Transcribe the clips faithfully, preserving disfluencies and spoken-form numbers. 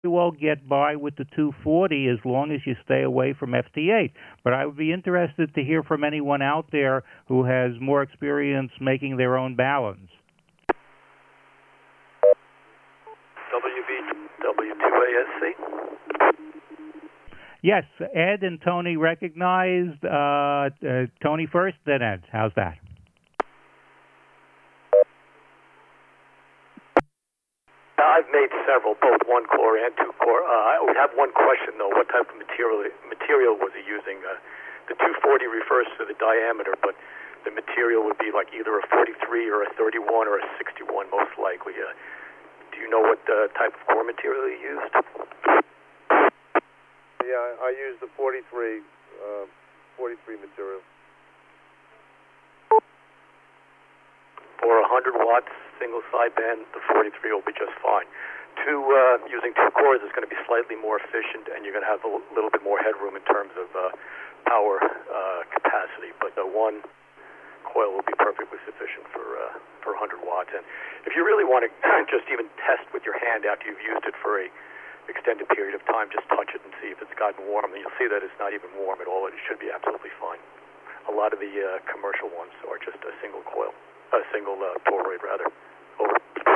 well get by with the two forty as long as you stay away from F T eight. But I would be interested to hear from anyone out there who has more experience making their own balance. W B W two A S C? Yes, Ed and Tony recognized. Uh, uh, Tony first, then Ed. How's that? I've made several, both one core and two core. Uh, I would have one question though. What type of material material was he using? Uh, the two forty refers to the diameter, but the material would be like either a forty-three or a thirty-one or a sixty-one, most likely. Uh, do you know what uh, type of core material he used? Yeah, I, I used the forty-three, uh, forty-three material. For one hundred watts single sideband, the forty-three will be just fine. Two, uh, using two cores is going to be slightly more efficient, and you're going to have a little bit more headroom in terms of uh, power uh, capacity. But the one coil will be perfectly sufficient for uh, for one hundred watts. And if you really want to just even test with your hand after you've used it for a extended period of time, just touch it and see if it's gotten warm, and you'll see that it's not even warm at all. It should be absolutely fine. A lot of the uh, commercial ones are just a single coil. A single uh, toroid, rather. Over.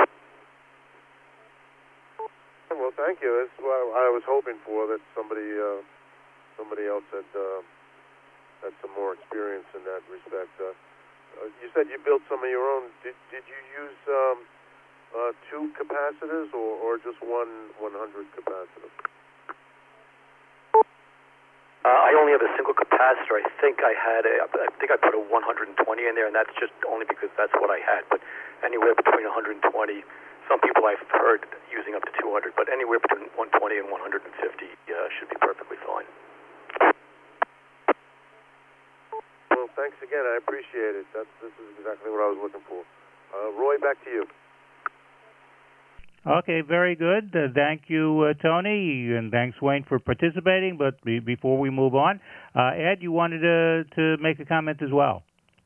Well, thank you. That's what I was hoping for, that somebody uh, somebody else had uh, had some more experience in that respect. Uh, uh, you said you built some of your own. Did did you use um, uh, two capacitors or, or just one one hundred capacitor? Uh, I only have a single capacitor. I think I had a, I think I put a one hundred twenty in there, and that's just only because that's what I had. But anywhere between one hundred twenty, some people I've heard using up to two hundred, but anywhere between one hundred twenty and one hundred fifty uh, should be perfectly fine. Well, thanks again. I appreciate it. That's, this is exactly what I was looking for. Uh, Roy, back to you. Okay, very good. Uh, thank you, uh, Tony, and thanks, Wayne, for participating. But be, before we move on, uh, Ed, you wanted to, to make a comment as well.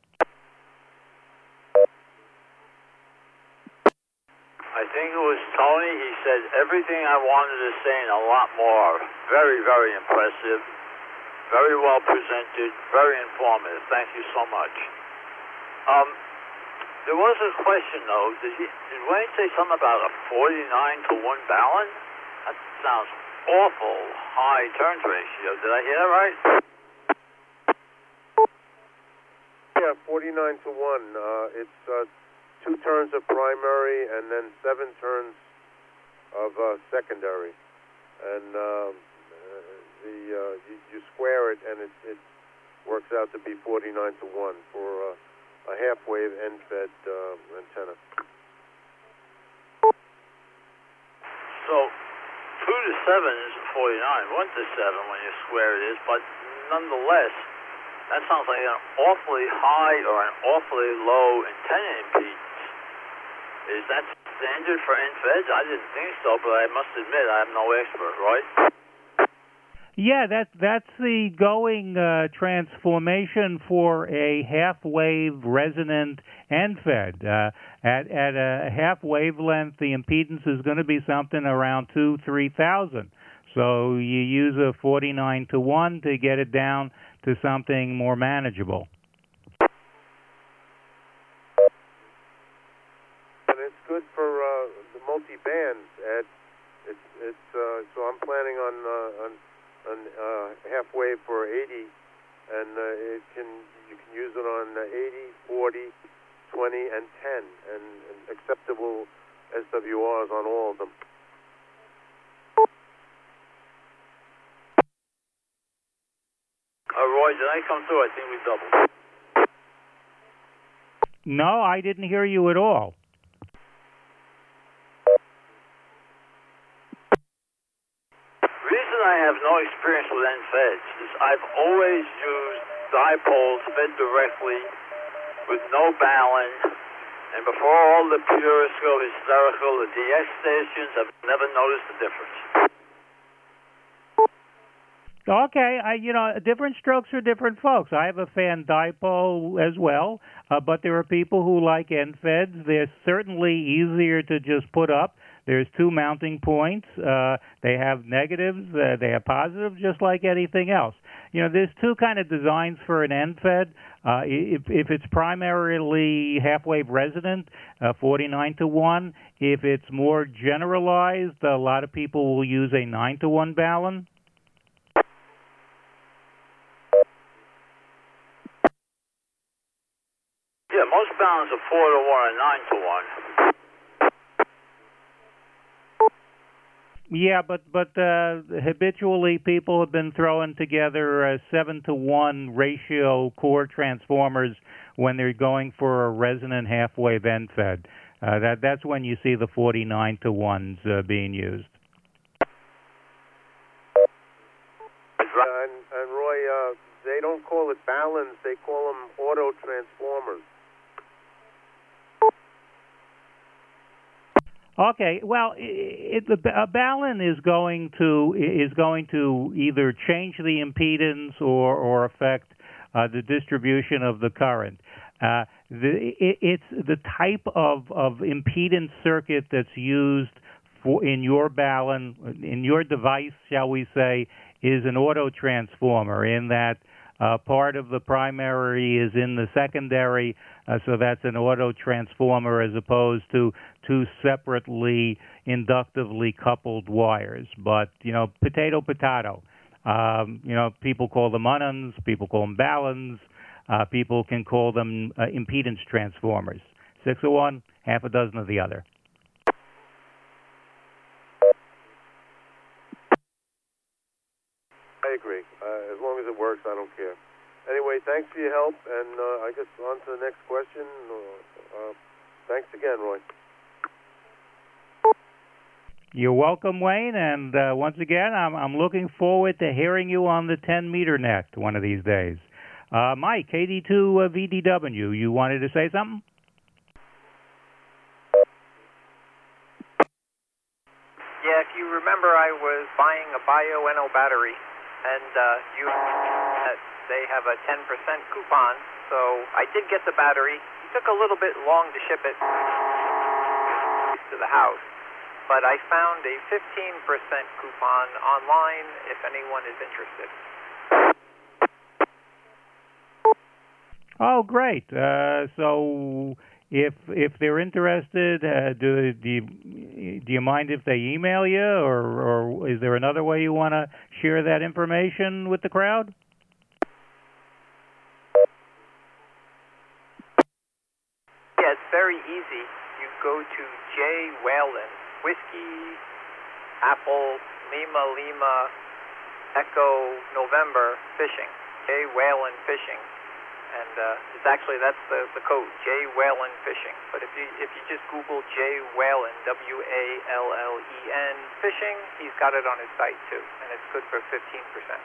I think it was Tony. He said everything I wanted to say and a lot more. Very, very impressive. Very well presented. Very informative. Thank you so much. Um, There was a question, though. Did, he, did Wayne say something about a forty-nine to one balance? That sounds awful high turns ratio. Did I hear that right? Yeah, forty-nine to one. Uh, it's uh, two turns of primary and then seven turns of uh, secondary. And uh, the uh, you, you square it, and it, it works out to be forty-nine to one for... Uh, a half-wave end-fed uh, antenna. So, two to seven is forty-nine. One to seven when you square it is, but nonetheless, that sounds like an awfully high or an awfully low antenna impedance. Is that standard for end-feds? I didn't think so, but I must admit I'm no expert, right? Yeah, that, that's the going uh, transformation for a half-wave resonant end-fed. Uh, at, at a half wavelength, the impedance is going to be something around two, three thousand. So you use a forty-nine to one to get it down to something more manageable. And it's good for uh, the multi-bands, Ed. It's, it's, uh, so I'm planning on... Uh, on on uh, half wave for eighty, and uh, it can you can use it on eighty, forty, twenty, and ten, and, and acceptable S W Rs on all of them. Uh, Roy, did I come through? I think we doubled. No, I didn't hear you at all. I have no experience with end-feds. I've always used dipoles fed directly with no balance, and before all the purists go hysterical, the D S stations, I've never noticed the difference. Okay, I, you know, different strokes for different folks. I have a fan dipole as well, uh, but there are people who like end-feds. They're certainly easier to just put up. there's two mounting points. Uh, they have negatives. Uh, they have positives, just like anything else. You know, there's two kind of designs for an end fed. Uh, if, if it's primarily half-wave resonant, uh, forty-nine to one. If it's more generalized, a lot of people will use a nine to one balun. Yeah, most baluns are four to one and nine to one. Yeah, but but uh, habitually people have been throwing together uh, seven to one ratio core transformers when they're going for a resonant half-wave end fed. Uh, that that's when you see the forty-nine to ones uh, being used. And, and Roy, uh, they don't call it baluns; they call them auto transformers. Okay, well, it, it, a balun is going to is going to either change the impedance or or affect uh, the distribution of the current. Uh, the, it, it's the type of, of impedance circuit that's used for in your balun, in your device, shall we say, is an auto transformer in that uh, part of the primary is in the secondary, uh, so that's an auto transformer as opposed to two separately inductively coupled wires. But, you know, potato, potato. Um, you know, people call them ununs, people call them baluns, uh, people can call them uh, impedance transformers. Six of one, half a dozen of the other. I agree. Uh, as long as it works, I don't care. Anyway, thanks for your help, and uh, I guess on to the next question. Uh, thanks again, Roy. You're welcome, Wayne, and uh, once again, I'm, I'm looking forward to hearing you on the ten meter net one of these days. Uh, Mike, K D two uh, V D W, you wanted to say something? Yeah, if you remember, I was buying a Bioenno battery, and uh, you uh, they have a ten percent coupon, so I did get the battery. It took a little bit long to ship it to the house, but I found a fifteen percent coupon online if anyone is interested. Oh, great. Uh, so if if they're interested, uh, do, do, you, do you mind if they email you, or, or is there another way you want to share that information with the crowd? Yeah, it's very easy. You go to J. Whalen, Whiskey, Apple, Lima, Lima, Echo, November, Fishing. J. Whalen Fishing. And uh, it's actually, that's the, the code, J. Whalen Fishing. But if you if you just Google J. Whalen, W A L L E N, Fishing, he's got it on his site too. And it's good for fifteen percent.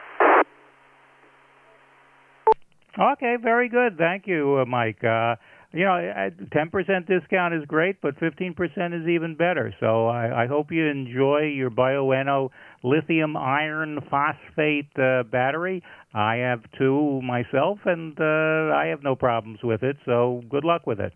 Okay, very good. Thank you, uh, Mike. Uh, you know, ten percent discount is great, but fifteen percent is even better. So I, I hope you enjoy your Bioenno lithium iron phosphate uh, battery. I have two myself, and uh, I have no problems with it, so good luck with it.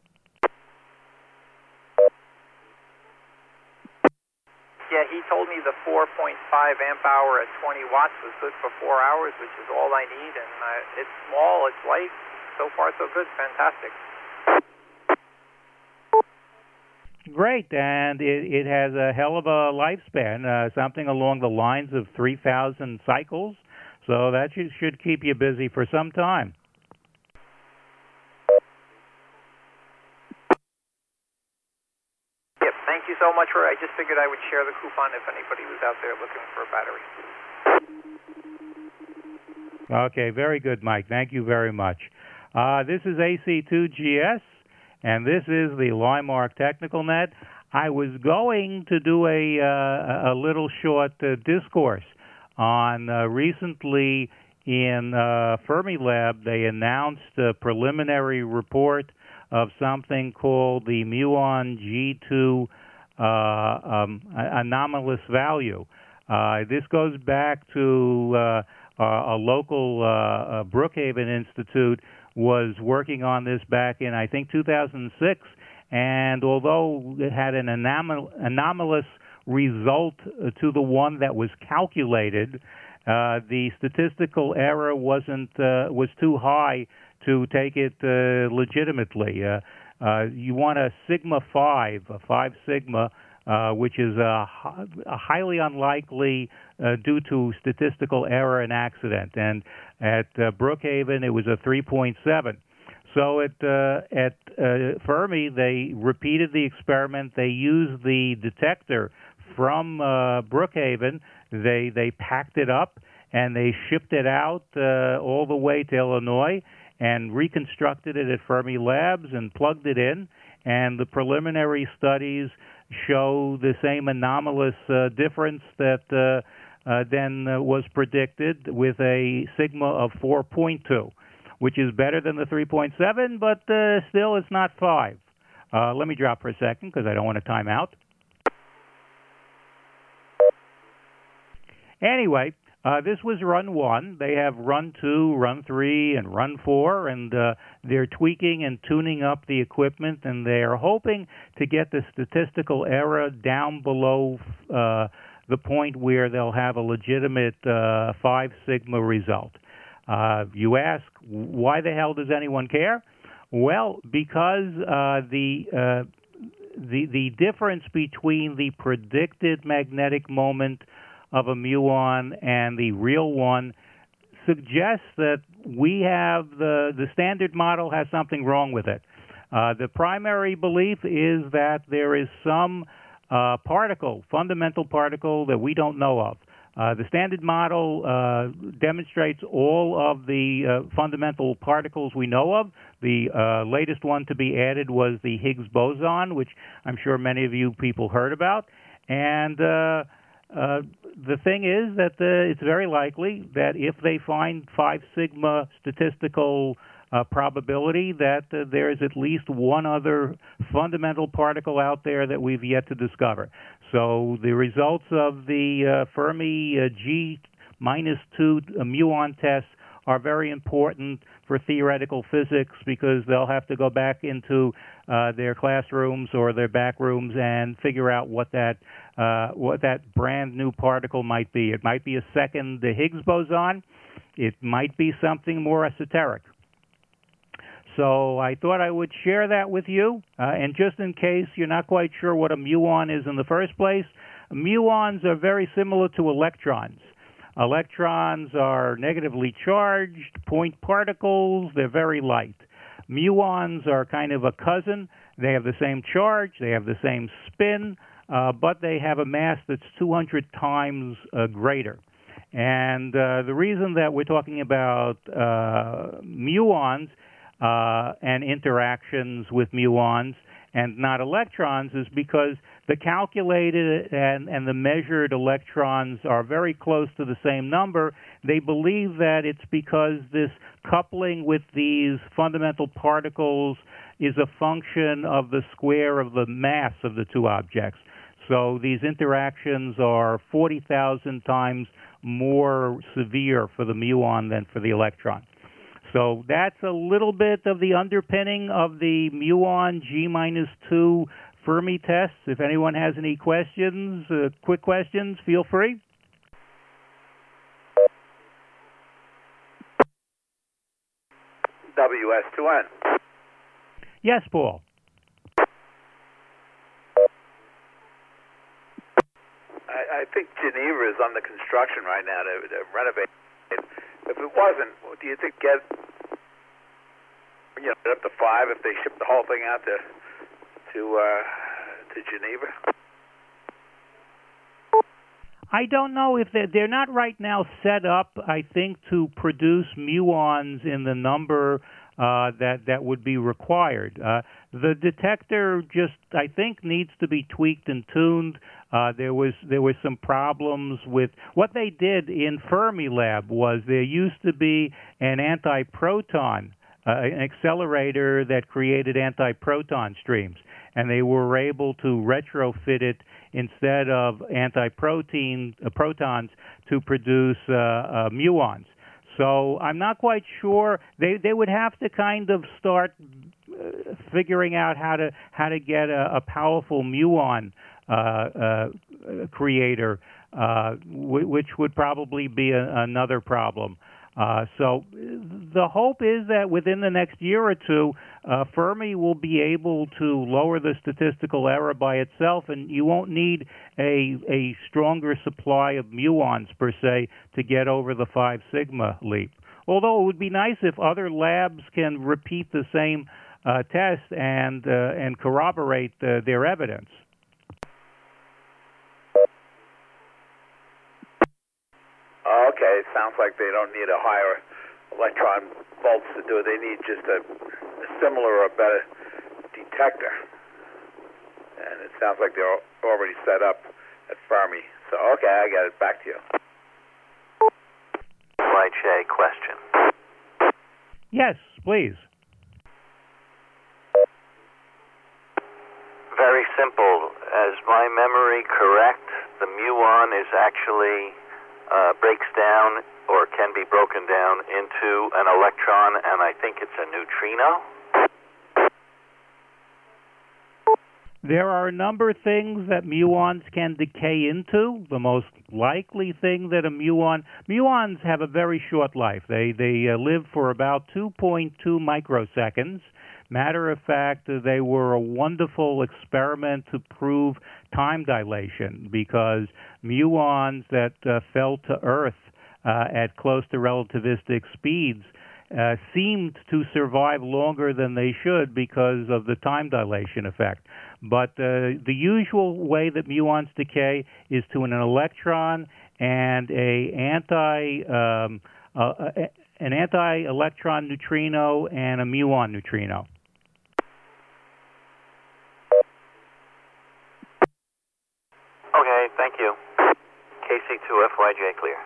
Yeah, he told me the four point five amp hour at twenty watts was good for four hours, which is all I need, and uh, it's small, it's light. So far, so good. Fantastic. Great, and it, it has a hell of a lifespan, uh, something along the lines of three thousand cycles, so that should, should keep you busy for some time. Yep, thank you so much, Roy. I just figured I would share the coupon if anybody was out there looking for a battery. Okay, very good, Mike. Thank you very much. Uh, this is A C two G S. And this is the Limark Technical Net. I was going to do a uh, a little short uh, discourse on uh, recently in uh, Fermilab. They announced a preliminary report of something called the muon G two uh, um, anomalous value. Uh, this goes back to uh, a local uh, Brookhaven Institute was working on this back in, I think, two thousand six, and although it had an anom- anomalous result to the one that was calculated, uh, the statistical error wasn't uh, was too high to take it uh, legitimately. Uh, uh, you want a sigma five, a five sigma, uh, which is a, a highly unlikely uh, due to statistical error and accident. And at uh, Brookhaven, it was a three point seven. So at uh, at uh, Fermi, they repeated the experiment. They used the detector from uh, Brookhaven. They they packed it up and they shipped it out uh, all the way to Illinois and reconstructed it at Fermi Labs and plugged it in. And the preliminary studies show the same anomalous uh, difference that uh, uh, then uh, was predicted with a sigma of four point two, which is better than the three point seven, but uh, still it's not five. Uh, let me drop for a second because I don't want to time out. Anyway, uh, this was run one. They have run two, run three, and run four, and uh, they're tweaking and tuning up the equipment, and they are hoping to get the statistical error down below uh, the point where they'll have a legitimate uh, five sigma result. Uh, you ask, why the hell does anyone care? Well, because uh, the uh, the the difference between the predicted magnetic moment of a muon and the real one suggests that we have the the standard model has something wrong with it. Uh, the primary belief is that there is some uh, particle, fundamental particle that we don't know of. Uh, the standard model uh, demonstrates all of the uh, fundamental particles we know of. The uh, latest one to be added was the Higgs boson, which I'm sure many of you people heard about. And uh, uh, the thing is that uh, it's very likely that if they find five sigma statistical uh, probability, that uh, there is at least one other fundamental particle out there that we've yet to discover. So the results of the uh, Fermi uh, G minus two uh, muon tests are very important for theoretical physics because they'll have to go back into uh, their classrooms or their back rooms and figure out what that uh, what that brand new particle might be. It might be a second the Higgs boson. It might be something more esoteric. So I thought I would share that with you. Uh, and just in case you're not quite sure what a muon is in the first place, muons are very similar to electrons. Electrons are negatively charged, point particles. They're very light. Muons are kind of a cousin. They have the same charge. They have the same spin, uh, but they have a mass that's two hundred times uh, greater. And uh, the reason that we're talking about uh, muons uh, and interactions with muons and not electrons is because the calculated and, and the measured electrons are very close to the same number. They believe that it's because this coupling with these fundamental particles is a function of the square of the mass of the two objects. So these interactions are forty thousand times more severe for the muon than for the electron. So that's a little bit of the underpinning of the muon G minus two Fermi tests. If anyone has any questions, uh, quick questions, feel free. W S two N. Yes, Paul. I, I think Geneva is under construction right now to, to renovate it. If it wasn't, do you think get you know up to five if they ship the whole thing out to to uh, to Geneva? I don't know if they're, they're not right now set up, I think, to produce muons in the number uh, that that would be required. Uh, the detector just, I think, needs to be tweaked and tuned. Uh, there was there were some problems with what they did in Fermilab. Was there used to be an antiproton, uh, an accelerator that created antiproton streams, and they were able to retrofit it instead of antiprotein uh, protons to produce uh, uh, muons. So I'm not quite sure. They they would have to kind of start uh, figuring out how to how to get a, a powerful muon uh, uh, creator, uh, w- which would probably be a, another problem. Uh, so the hope is that within the next year or two, uh, Fermi will be able to lower the statistical error by itself, and you won't need a a stronger supply of muons per se to get over the five sigma leap. Although it would be nice if other labs can repeat the same uh, test and uh, and corroborate uh, their evidence. Okay, it sounds like they don't need a higher electron volts to do it. They need just a, a similar or better detector. And it sounds like they're already set up at Fermi. So, okay, I got it. Back to you. Right, Jay, question. Yes, please. Very simple. Is my memory correct? The muon is actually uh, breaks down or can be broken down into an electron, and I think it's a neutrino? There are a number of things that muons can decay into. The most likely thing that a muon... Muons have a very short life. They, they uh, live for about two point two microseconds. Matter of fact, uh, they were a wonderful experiment to prove time dilation because muons that uh, fell to Earth uh, at close to relativistic speeds uh, seemed to survive longer than they should because of the time dilation effect. But uh, the usual way that muons decay is to an electron and a anti um, uh, an anti-electron neutrino and a muon neutrino. Okay, thank you. K C two F Y J clear.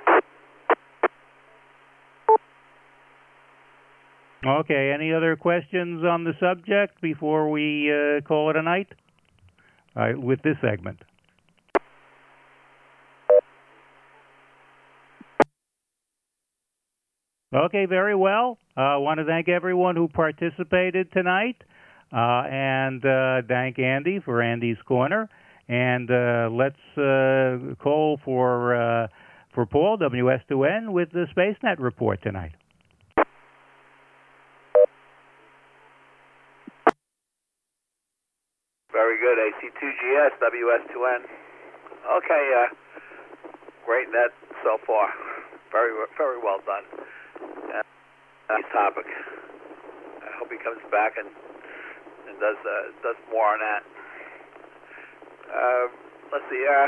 Okay, any other questions on the subject before we uh, call it a night uh, with this segment? Okay, very well. I uh, want to thank everyone who participated tonight, uh, and uh, thank Andy for Andy's Corner. And uh, let's uh, call for uh, for Paul, W S two N, with the SpaceNet report tonight. Very good, A C two G S, W S two N. Okay, uh, great net so far. Very, very well done. Uh, nice topic. I hope he comes back and and does uh, does more on that. Uh, let's see. Uh,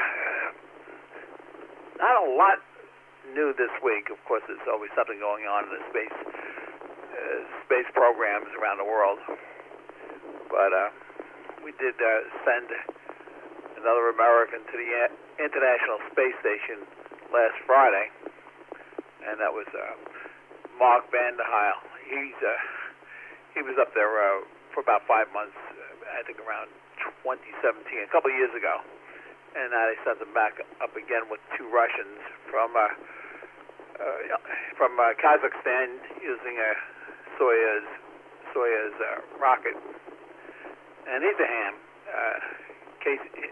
not a lot new this week. Of course, there's always something going on in the space uh, space programs around the world. But uh, we did uh, send another American to the International Space Station last Friday, and that was uh, Mark Vanderheil. He's uh, he was up there uh, for about five months. Uh, I think around twenty seventeen, a couple of years ago, and now they sent them back up again with two Russians from uh, uh, from uh, Kazakhstan using a Soyuz Soyuz uh, rocket. And he's a ham, uh, K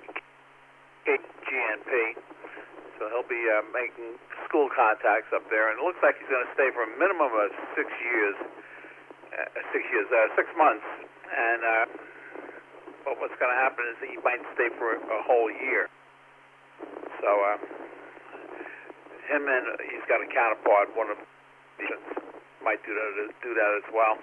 G N P, so he'll be uh, making school contacts up there, and it looks like he's going to stay for a minimum of six years, uh, six years, uh, six months, and uh, but what's going to happen is that he might stay for a whole year. So uh, him and he's got a counterpart, one of the might do that, do that as well.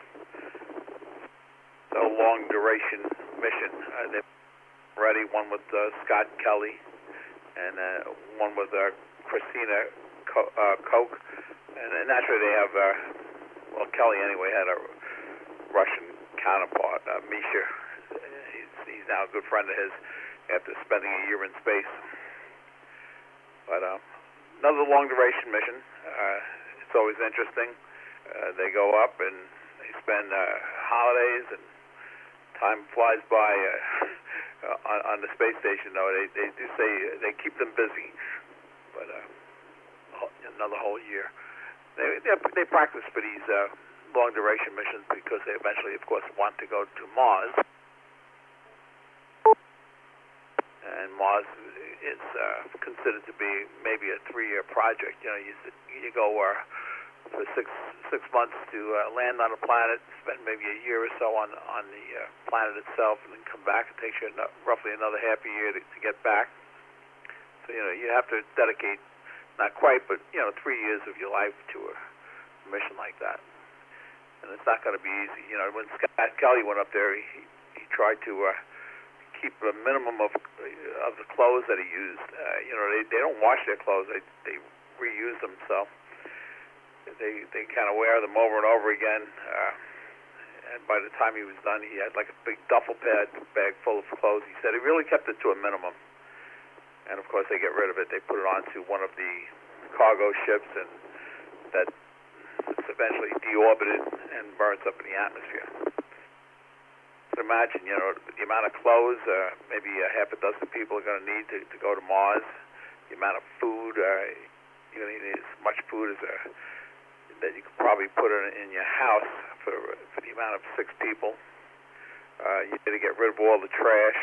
A long duration mission. Uh, they're ready, one with uh, Scott Kelly and uh, one with uh, Christina Co- uh, Koch. And, and naturally they have, uh, well, Kelly anyway had a Russian counterpart, uh, Misha. He's, he's now a good friend of his after spending a year in space. But uh, another long duration mission. Uh, it's always interesting. Uh, they go up and they spend uh, holidays, and time flies by uh, on, on the space station. Though they, they do say they keep them busy, but uh, another whole year. They they, they practice for these uh, long-duration missions because they eventually, of course, want to go to Mars. And Mars is uh, considered to be maybe a three-year project. You know, you you go uh, for six six months to uh, land on a planet, spend maybe a year or so on on the uh, planet itself, and then come back. It takes you no, roughly another half a year to, to get back. So you know, you have to dedicate not quite, but you know, three years of your life to a mission like that, and it's not going to be easy. You know, when Scott Kelly went up there, he he tried to uh, keep a minimum of of the clothes that he used. Uh, you know, they they don't wash their clothes; they they reuse them. So they they kind of wear them over and over again. Uh, and by the time he was done, he had like a big duffel pad bag full of clothes. He said he really kept it to a minimum. And of course, they get rid of it. They put it onto one of the cargo ships, and that it's eventually deorbited and burns up in the atmosphere. So imagine, you know, the amount of clothes uh, maybe a half a dozen people are going to need to, to go to Mars. The amount of food, uh, you're going to need as much food as a, that you could probably put in, in your house for for the amount of six people. Uh, you got to get rid of all the trash.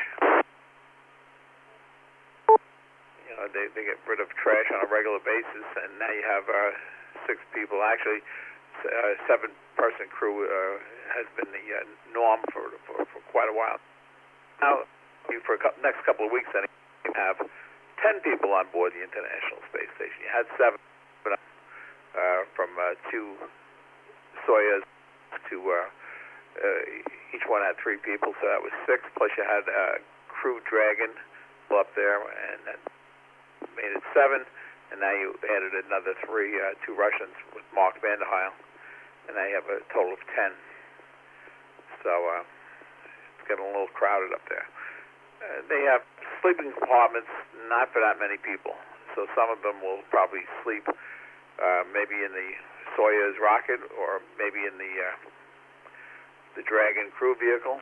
You know, they they get rid of trash on a regular basis, and now you have uh, six people. Actually, a seven-person crew uh, has been the uh, norm for, for for quite a while. Now, for the next couple of weeks, then you have ten people on board the International Space Station. You had seven uh, from uh, two Soyuz to uh, uh, each one had three people, so that was six. Plus, you had uh, Crew Dragon up there, and then made it seven, and now you added another three, uh, two Russians with Mark Vanderheil, and now you have a total of ten. So uh, it's getting a little crowded up there. Uh, they have sleeping compartments, not for that many people. So some of them will probably sleep uh, maybe in the Soyuz rocket, or maybe in the uh, the Dragon crew vehicle.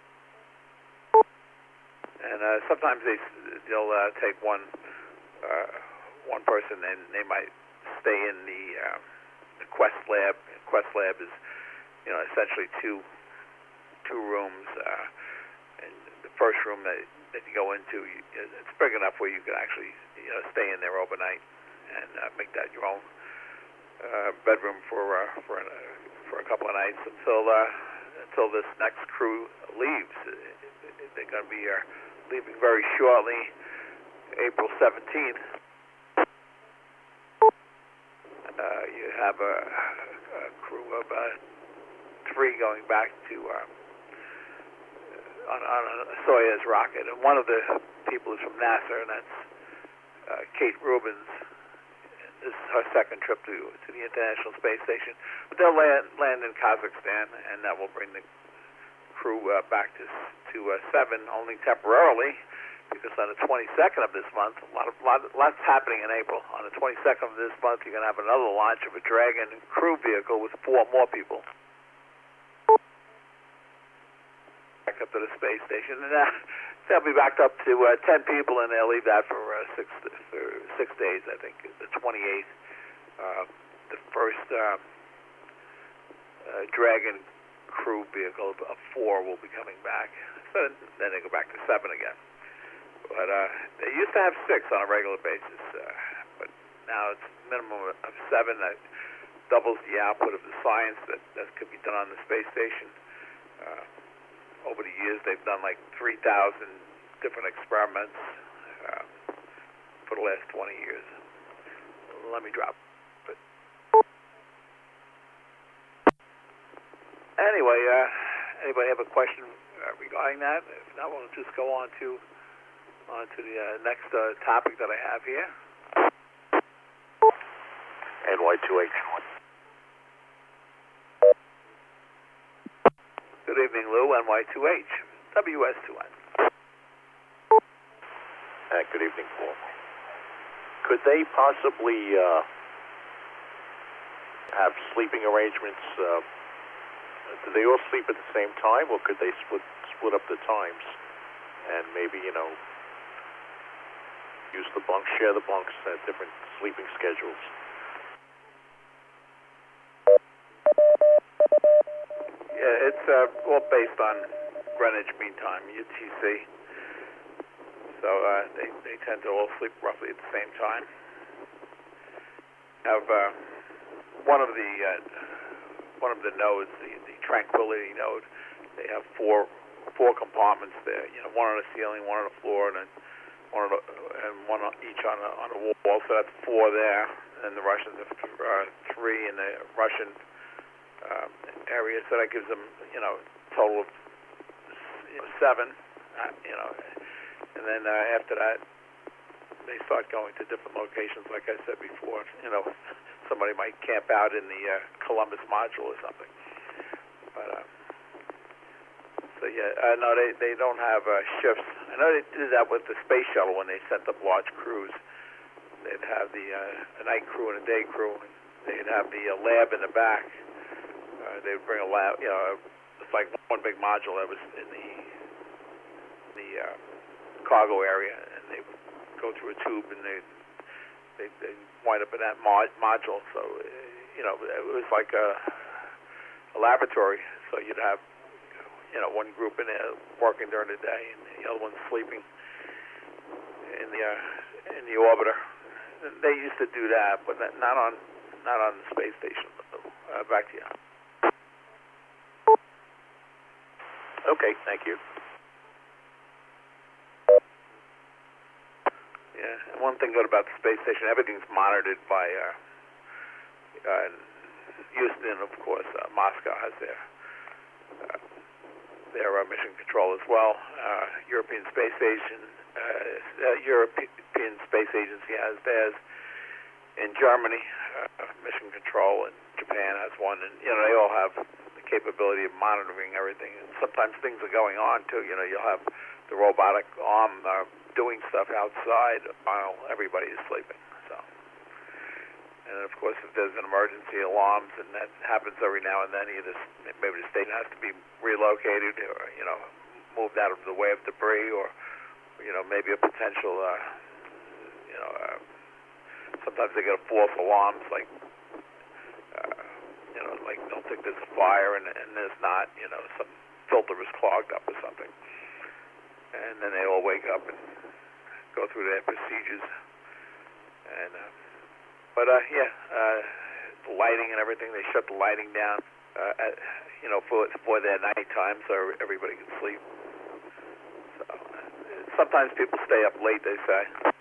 And uh, sometimes they they'll uh, take one. Uh, one person, and they might stay in the, uh, the Quest lab. Quest lab is, you know, essentially two two rooms. Uh, and the first room that, that you go into, you, it's big enough where you can actually, you know, stay in there overnight and uh, make that your own uh, bedroom for uh, for an, uh, for a couple of nights until uh, until this next crew leaves. They're going to be uh, leaving very shortly. April seventeenth, uh, you have a, a crew of uh, three going back to uh, on, on a Soyuz rocket, and one of the people is from NASA, and that's uh, Kate Rubins. This is her second trip to to the International Space Station. But they'll land land in Kazakhstan, and that will bring the crew uh, back to to uh, seven, only temporarily. Because on the twenty-second of this month, a lot of lot, lots happening in April. On the twenty-second of this month, you're going to have another launch of a Dragon crew vehicle with four more people back up to the space station, and uh, they'll be backed up to uh, ten people, and they'll leave that for uh, six for six days. I think the twenty-eighth, uh, the first uh, uh, Dragon crew vehicle of four will be coming back. So then they go back to seven again. But uh, they used to have six on a regular basis, uh, but now it's minimum of seven. That doubles the output of the science that, that could be done on the space station. Uh, over the years, they've done like three thousand different experiments uh, for the last twenty years. Let me drop it. Anyway, uh, anybody have a question uh, regarding that? If not, we'll just go on to On to the uh, next uh, topic that I have here. N Y two H. Good evening, Lou, N Y two H, W S two N. Uh, good evening, Paul. Could they possibly uh, have sleeping arrangements? Uh, do they all sleep at the same time, or could they split, split up the times and maybe, you know, use the bunks, share the bunks, at different sleeping schedules? it's uh, all based on Greenwich Mean Time, U T C. So uh, they they tend to all sleep roughly at the same time. Have uh, one of the uh, one of the nodes, the, the Tranquility node. They have four four compartments there. You know, one on the ceiling, one on the floor, and then one on the, and one on each on the on the wall. So that's four there. And the Russians have uh, three in the Russian um, area. So that gives them, you know, a total of you know, seven. Uh, you know, and then uh, after that, they start going to different locations. Like I said before, you know, somebody might camp out in the uh, Columbus module or something. But uh, so yeah, uh, no, they they don't have uh, shifts. I know they did that with the space shuttle when they sent up large crews. They'd have the uh, a night crew and a day crew. And they'd have the uh, lab in the back. Uh, they'd bring a lab. You know, it's like one big module that was in the the uh, cargo area, and they would go through a tube and they they they wind up in that mod, module. So uh, you know, it was like a, a laboratory. So you'd have you know one group in there working during the day, and the other one sleeping in the uh, in the orbiter. They used to do that, but not on not on the space station. Uh, back to you. Okay, thank you. Yeah, and one thing good about the space station, everything's monitored by uh, uh, Houston, of course. Uh, Moscow has their uh, their uh, mission control as well. Uh, European Space Station. Uh, uh, European Space Agency has theirs. In Germany, uh, mission control, and Japan has one, and you know they all have the capability of monitoring everything. And sometimes things are going on too. You know, you'll have the robotic arm uh, doing stuff outside while everybody is sleeping. So, and of course, if there's an emergency alarms, and that happens every now and then, either maybe the station has to be relocated, or you know, moved out of the way of debris, or you know, maybe a potential, uh, you know, uh, sometimes they get false alarms, like, uh, you know, like they'll think there's a fire and, and there's not, you know, some filter is clogged up or something. And then they all wake up and go through their procedures. And, uh, but, uh, yeah, uh, the lighting and everything, they shut the lighting down, uh, at, you know, for, for their nighttime so everybody can sleep. So, sometimes people stay up late, they say,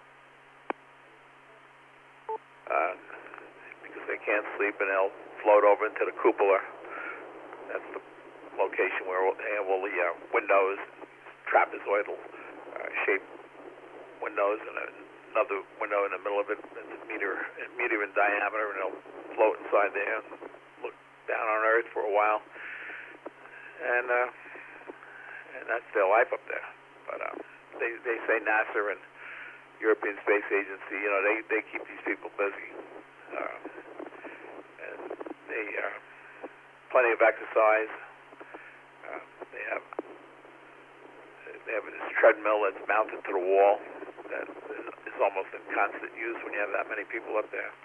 uh, because they can't sleep, and they'll float over into the cupola. That's the location where they have all the uh, windows, trapezoidal uh, shaped windows, and another window in the middle of it that's a meter, a meter in diameter, and they'll float inside there and look down on Earth for a while. And uh, and that's their life up there. But uh, They, they say NASA and European Space Agency, you know, they, they keep these people busy. Uh, and they, uh, plenty of exercise. Uh, they have, they have this treadmill that's mounted to the wall that is almost in constant use when you have that many people up there.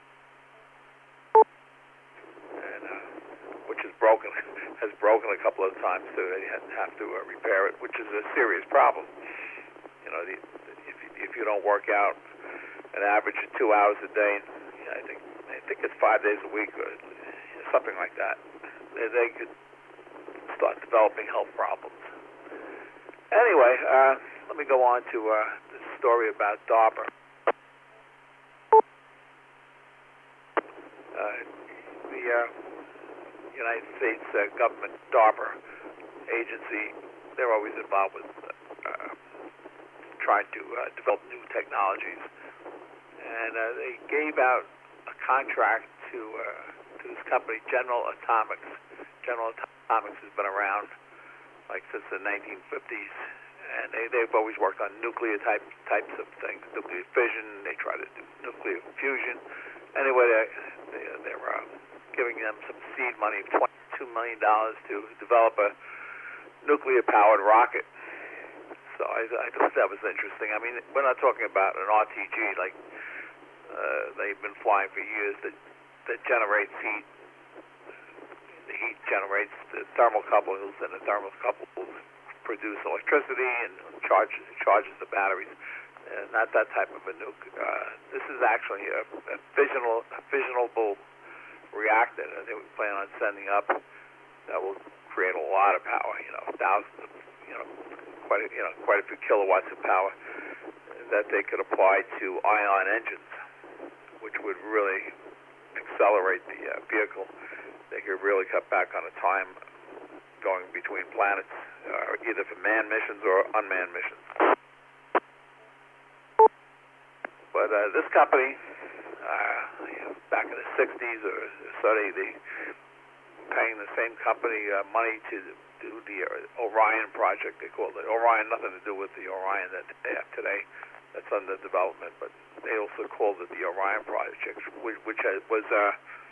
And, uh, which is broken, has broken a couple of times, so they have to uh, repair it, which is a serious problem. You know, the, if if you don't work out an average of two hours a day, you know, I think I think it's five days a week or something like that, they, they could start developing health problems. Anyway, uh, let me go on to uh, the story about DARPA. Uh, the uh, United States uh, government DARPA agency, they're always involved with uh, trying to uh, develop new technologies, and uh, they gave out a contract to uh, to this company, General Atomics. General Atomics has been around like since the nineteen fifties, and they, they've always worked on nuclear type types of things, nuclear fission. They try to do nuclear fusion. Anyway, they, they, they're uh, giving them some seed money of twenty-two million dollars to develop a nuclear-powered rocket. So I, I thought that was interesting. I mean, we're not talking about an R T G like uh, they've been flying for years that, that generates heat. The heat generates the thermocouples, and the thermocouples produce electricity and charge charges the batteries. Uh, not that type of a nuke. Uh, this is actually a, a fissional, a fissionable reactor that they plan on sending up that will create a lot of power. You know, thousands of, you know, quite a, you know, quite a few kilowatts of power that they could apply to ion engines, which would really accelerate the uh, vehicle. They could really cut back on the time going between planets, uh, either for manned missions or unmanned missions. But uh, this company, uh, you know, back in the sixties or so, they, they were paying the same company uh, money to do the Orion project. They called it Orion, nothing to do with the Orion that they have today. That's under development, but they also called it the Orion project, which, which was a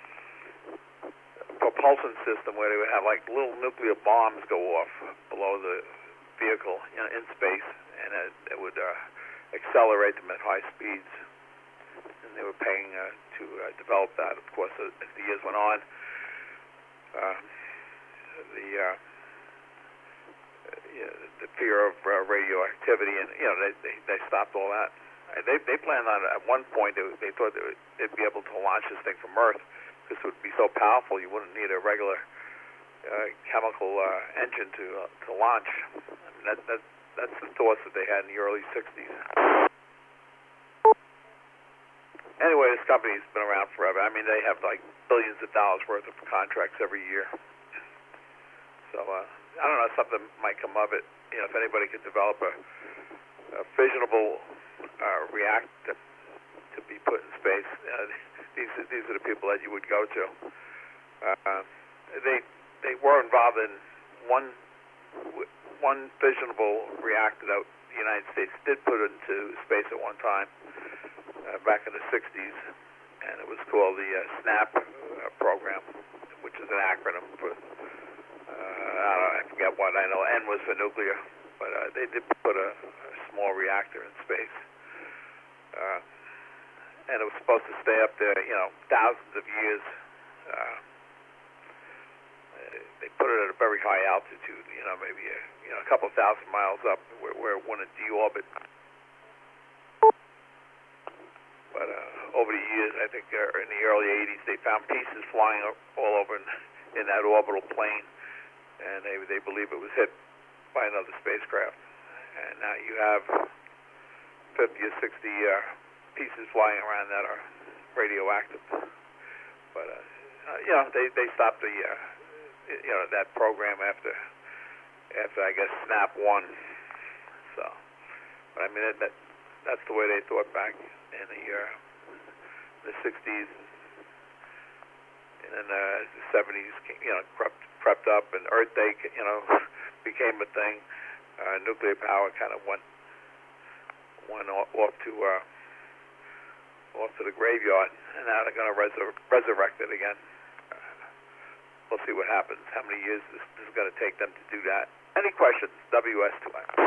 propulsion system where they would have like little nuclear bombs go off below the vehicle, you know, in space, and it, it would uh, accelerate them at high speeds. And they were paying uh, to uh, develop that. Of course, as the years went on, uh, the uh, you know, the fear of uh, radioactivity, and you know, they, they they stopped all that. And they they planned on at one point they, they thought they would, they'd be able to launch this thing from Earth because it would be so powerful you wouldn't need a regular uh, chemical uh, engine to uh, to launch. I mean, that that that's the thoughts that they had in the early sixties. Anyway, this company's been around forever. I mean, they have like billions of dollars worth of contracts every year. So uh, I don't know, something might come of it. You know, if anybody could develop a, a fissionable uh, reactor to be put in space, uh, these these are the people that you would go to. Uh, they they were involved in one one fissionable reactor that the United States did put into space at one time. Uh, back in the sixties, and it was called the uh, SNAP uh, program, which is an acronym for, uh, I, don't know, I forget what, I know N was for nuclear, but uh, they did put a, a small reactor in space. Uh, and it was supposed to stay up there, you know, thousands of years. Uh, they put it at a very high altitude, you know, maybe a, you know, a couple thousand miles up where, where it wouldn't deorbit. But uh, over the years, I think uh, in the early eighties, they found pieces flying all over in, in that orbital plane, and they they believe it was hit by another spacecraft. And now you have fifty or sixty uh, pieces flying around that are radioactive. But uh, uh, you know, they they stopped the uh, you know that program after after I guess SNAP one. So, but I mean that, that that's the way they thought back in the uh, the sixties, and then uh, the seventies, you know, crept crept up, and Earth Day, you know, became a thing. Uh, nuclear power kind of went went off to uh, off to the graveyard, and now they're going to resur- resurrect it again. Uh, we'll see what happens. How many years this, this is going to take them to do that? Any questions? W S two I.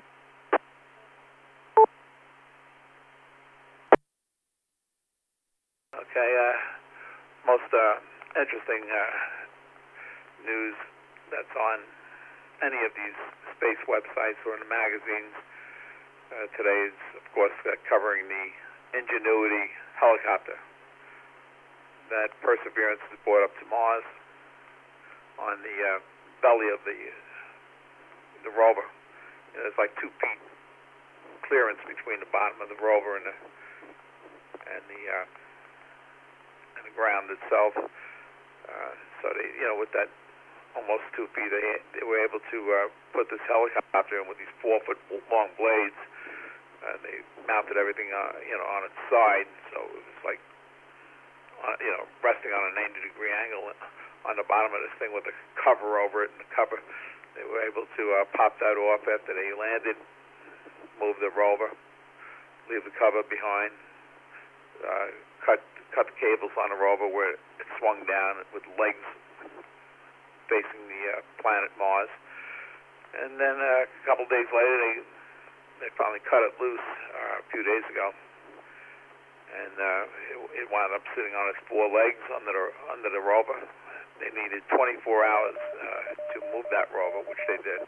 Okay, uh, most uh, interesting uh, news that's on any of these space websites or in the magazines uh, today is, of course, uh, covering the Ingenuity helicopter that Perseverance is brought up to Mars on the uh, belly of the the rover. You know, it's like two feet clearance between the bottom of the rover and the and the uh, ground itself. Uh, so they, you know, with that almost two feet, they, they were able to uh, put this helicopter in with these four foot long blades. Uh, they mounted everything, uh, you know, on its side, so it was like, uh, you know, resting on a ninety degree angle on the bottom of this thing with a cover over it. And the cover, they were able to uh, pop that off after they landed, move the rover, leave the cover behind, uh, cut. cut the cables on the rover where it swung down with legs facing the uh, planet Mars. And then uh, a couple days later, they they finally cut it loose uh, a few days ago, and uh, it, it wound up sitting on its four legs under the under the rover, they needed twenty-four hours uh, to move that rover, which they did,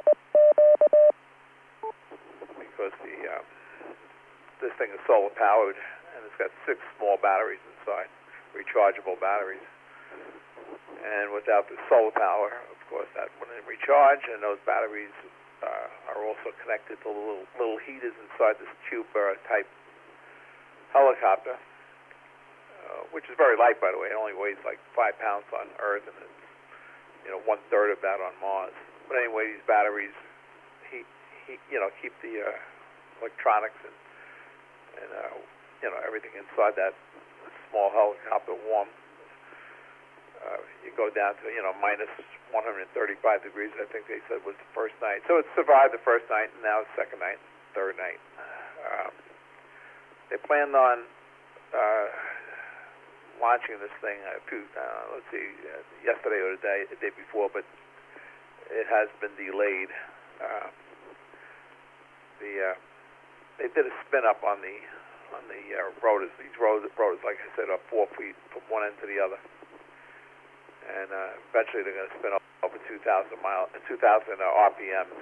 because the um, this thing is solar powered and it's got six small batteries inside, rechargeable batteries. And without the solar power, of course, that wouldn't recharge, and those batteries uh, are also connected to little little heaters inside this tube uh, type helicopter. Uh, which is very light, by the way. It only weighs like five pounds on Earth, and it's, you know, one third of that on Mars. But anyway, these batteries, heat, heat, you know, keep the uh, electronics and, and uh, you know, everything inside that small helicopter warm. Uh, you go down to, you know, minus one hundred thirty-five degrees, I think they said was the first night. So it survived the first night, and now the second night, third night. Um, they planned on Uh, launching this thing a few, uh, let's see, uh, yesterday or the day, the day before, but it has been delayed. Uh, the uh, they did a spin up on the on the uh, rotors. These rotors, rotors, like I said, are four feet from one end to the other, and uh, eventually they're going to spin up over two thousand miles, two thousand uh, R P Ms.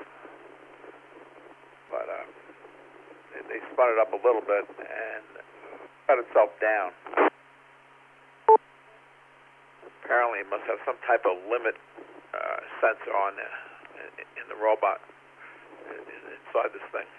But uh, they, they spun it up a little bit and cut itself down. Apparently, it must have some type of limit uh, sensor on the, in, in the robot in, inside this thing.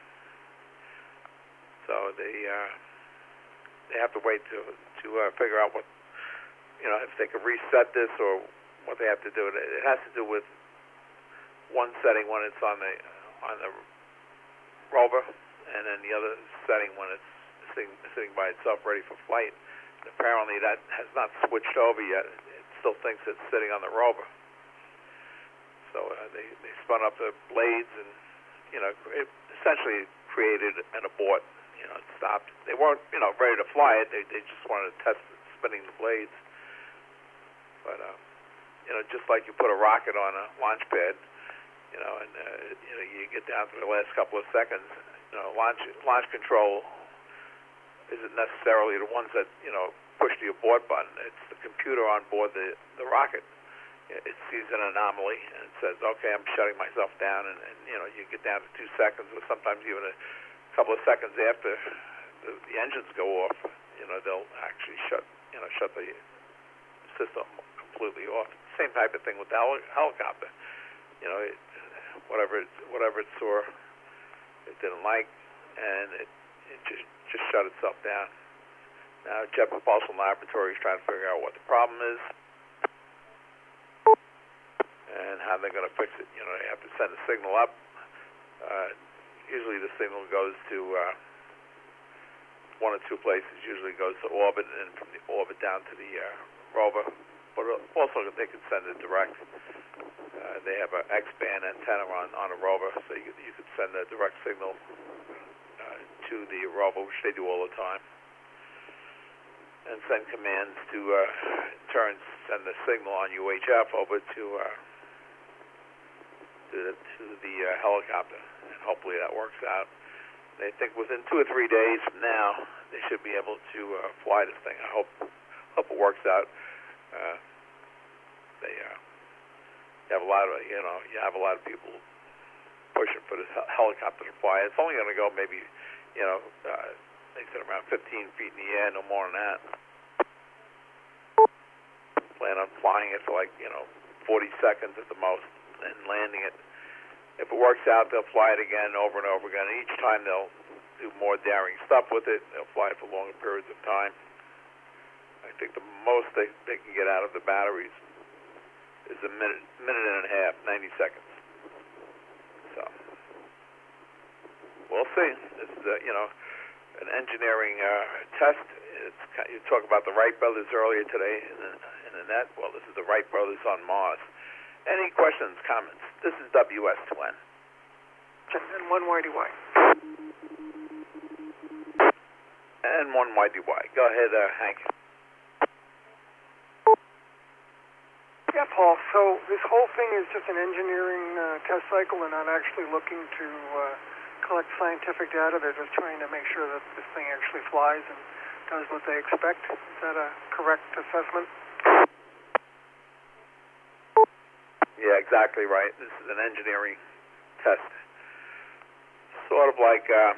So they uh, they have to wait to to uh, figure out what, you know, if they can reset this or what they have to do. It has to do with one setting when it's on the on the rover, and then the other setting when it's sitting, sitting by itself ready for flight. And apparently, that has not switched over yet. Still thinks it's sitting on the rover. So uh, they, they spun up the blades and, you know, it essentially created an abort. You know, it stopped. They weren't, you know, ready to fly it. They, they just wanted to test spinning the blades. But, uh, you know, just like you put a rocket on a launch pad, you know, and, uh, you know, you get down to the last couple of seconds, you know, launch, launch control isn't necessarily the ones that, you know, push the abort button. It's the computer on board the, the rocket. It sees an anomaly and it says, okay, I'm shutting myself down, and, and you know, you get down to two seconds or sometimes even a couple of seconds after the, the engines go off, you know, they'll actually shut, you know, shut the system completely off. Same type of thing with the heli- helicopter. You know, it, whatever, it, whatever it saw, it didn't like, and it, it just, just shut itself down. Now, Jet Propulsion Laboratory is trying to figure out what the problem is and how they're going to fix it. You know, they have to send a signal up. Uh, usually the signal goes to uh, one or two places. Usually goes to orbit, and from the orbit down to the uh, rover. But also they can send it direct. Uh, they have an X-band antenna on, on a rover, so you, you could send a direct signal uh, to the rover, which they do all the time, and send commands to, uh, in turn, send the signal on U H F over to uh, to the, to the uh, helicopter, and hopefully that works out. They think within two or three days from now, they should be able to uh, fly this thing. I hope hope it works out. Uh, they uh, you have a lot of you know you have a lot of people pushing for this hel- helicopter to fly. It's only going to go maybe you know uh, they said around fifteen feet in the air, no more than that. Plan on flying it for like you know forty seconds at the most, and landing it. If it works out, they'll fly it again over and over again. And each time they'll do more daring stuff with it. They'll fly it for longer periods of time. I think the most they, they can get out of the batteries is a minute, minute and a half, ninety seconds. So we'll see. This is a, you know an engineering uh, test. It's you talk about the Wright brothers earlier today in the, in the net. Well, this is the Wright brothers on Mars. Any questions, comments? This is W S two N. And one Y D Y. And one Y D Y. Go ahead, uh, Hank. Yeah, Paul. So this whole thing is just an engineering uh, test cycle. They're not actually looking to uh, collect scientific data. They're just trying to make sure that this thing actually flies and does what they expect. Is that a correct assessment? Yeah, exactly right. This is an engineering test. Sort of like uh,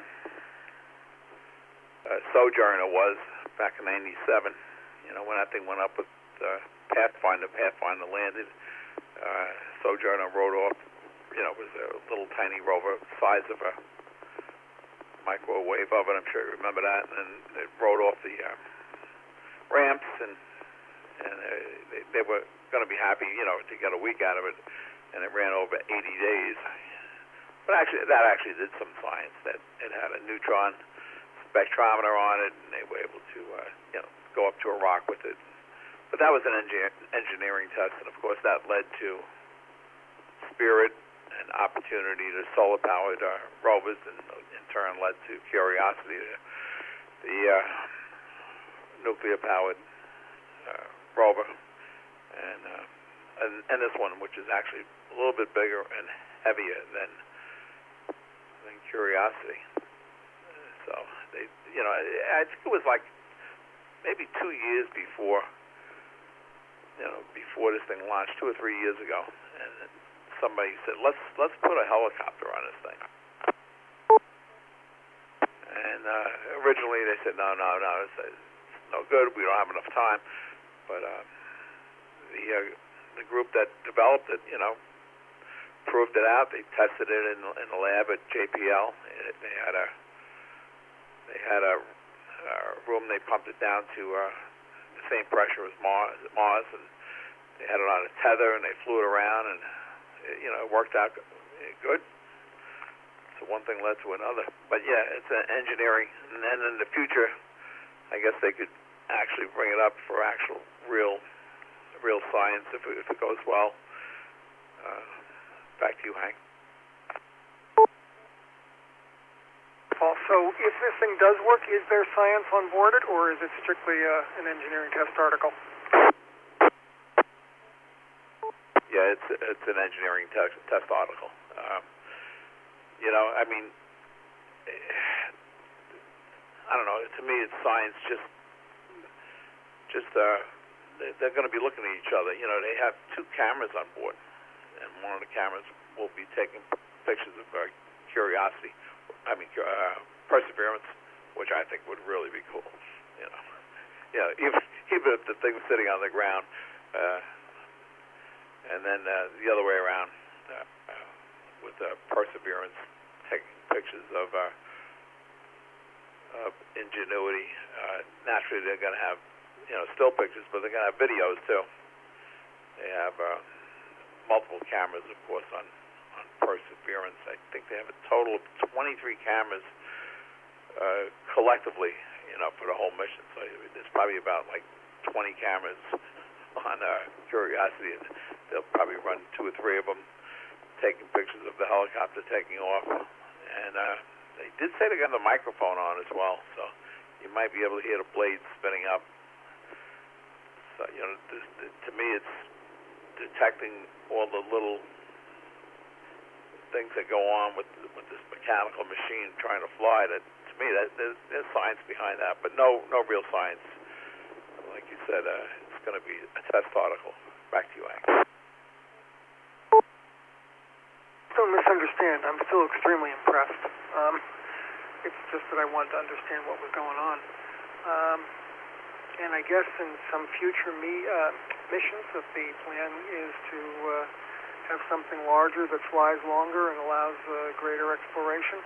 uh, Sojourner was back in ninety-seven. You know, when that thing went up with uh, Pathfinder, Pathfinder landed. Uh, Sojourner rode off. You know, it was a little tiny rover, size of a microwave oven. I'm sure you remember that. And it rode off the uh, ramps, and and uh, they, they were going to be happy, you know, to get a week out of it. And it ran over eighty days. But actually, that actually did some science. That it had a neutron spectrometer on it, and they were able to, uh, you know, go up to a rock with it. But that was an engineer, engineering test, and of course that led to Spirit and Opportunity to solar-powered uh, rovers, and in turn led to Curiosity, the uh, nuclear-powered uh, rover, and, uh, and and this one, which is actually a little bit bigger and heavier than than Curiosity. So they, you know, I think it was like maybe two years before, you know, before this thing launched, two or three years ago, and somebody said, let's let's put a helicopter on this thing. And uh, originally they said, no, no, no, it's, it's no good. We don't have enough time. But uh, the uh, the group that developed it, you know, proved it out. They tested it in in the lab at J P L. It, they had a they had a, a room. They pumped it down to uh, the same pressure as Mars, Mars, and they had it on a tether, and they flew it around, and it, you know, it worked out good. So one thing led to another. But yeah, it's an engineering, and then in the future, I guess they could actually bring it up for actual real real science if it, if it goes well. Uh, back to you, Hank. Paul, so if this thing does work, is there science on board it, or is it strictly uh, an engineering test article? Yeah, it's it's an engineering test test article. Um, you know, I mean, I don't know. To me, it's science. Just, just uh, they're going to be looking at each other. You know, they have two cameras on board, and one of the cameras will be taking pictures of uh, Curiosity. I mean, uh, Perseverance, which I think would really be cool. You know, yeah, even even if the thing's sitting on the ground, uh, and then uh, the other way around, uh, uh, with uh, Perseverance taking pictures of, uh, of Ingenuity. Uh, naturally, they're going to have, you know, still pictures, but they're going to have videos too. They have uh, multiple cameras, of course, on. on Perseverance. I think they have a total of twenty-three cameras uh, collectively, you know, for the whole mission. So there's probably about like twenty cameras on uh, Curiosity, and they'll probably run two or three of them taking pictures of the helicopter taking off. And uh, they did say they got the microphone on as well, so you might be able to hear the blades spinning up. So, you know, th- th- to me, it's detecting all the little things that go on with with this mechanical machine trying to fly. That, to me, that there's, there's science behind that, but no no real science. Like you said, uh, it's going to be a test article. Back to you, Hank. Don't misunderstand. I'm still extremely impressed. Um, it's just that I wanted to understand what was going on. Um, and I guess in some future me, uh, missions, that the plan is to uh, have something larger that flies longer and allows uh, greater exploration?